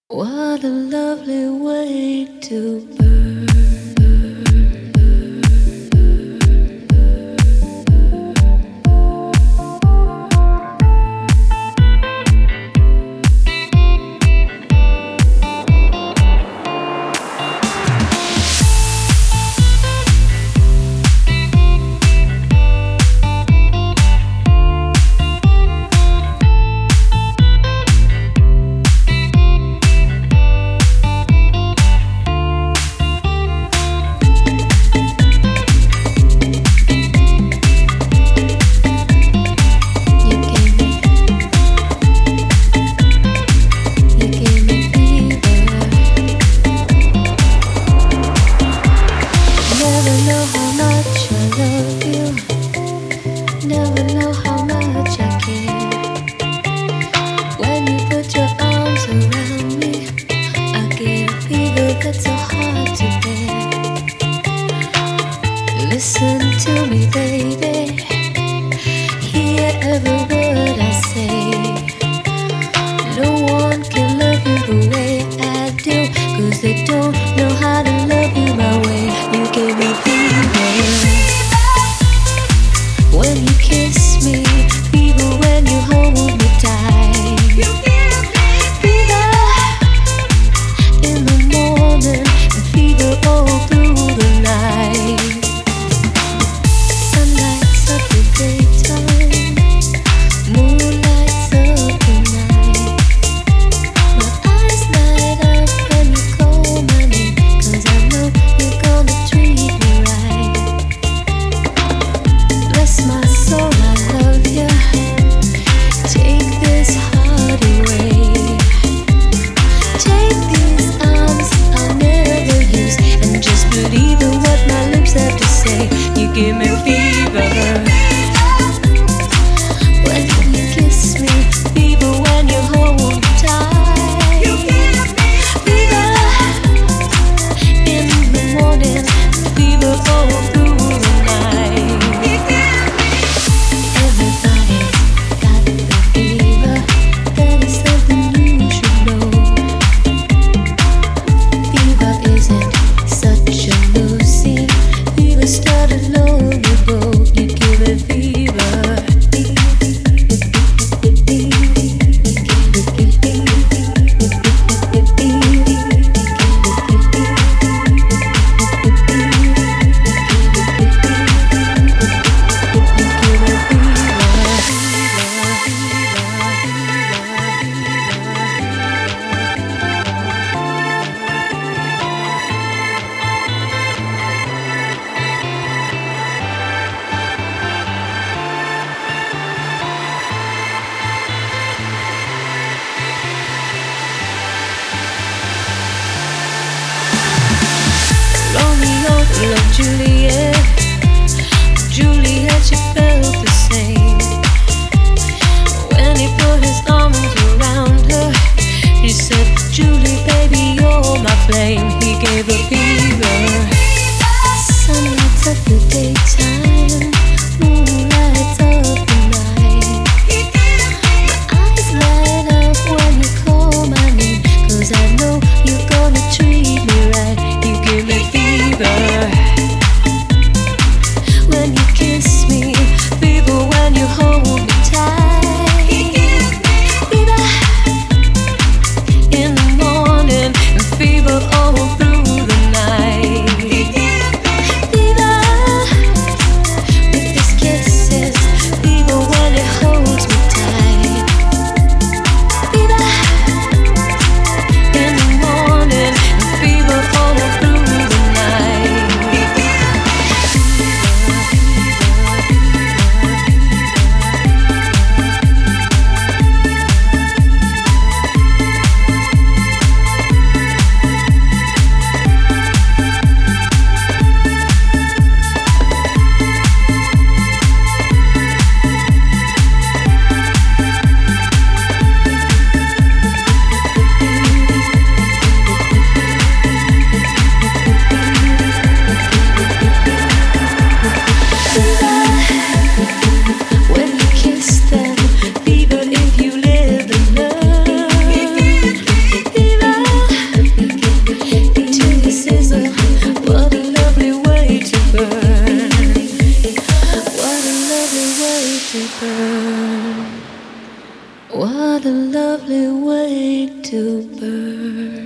What a lovely way to burn. Listen to me, baby. Hear every word I say. No one can love you the way I do, 'cause they don't know how to love you my way. You gave me fever when you kiss me, fever when you hold me tight. You give me fever in the morning and fever all through the night. Give me fever when you kiss me, fever when you hold me tight. You give me fever in the morning, fever all through the night. Everybody's got the fever, that is something you should know. Fever isn't such a new scene. Fever started long ago. You give me fever. Love Juliet, Juliet, she felt the same. When he put his arms around her, he said, Julie, baby, you're my flame. He gave her fever. Sun lights up the daytime, moon lights up the night. My eyes light up when you call my name, 'cause I know you're gonna treat me right. You give me fever. What a lovely way to burn.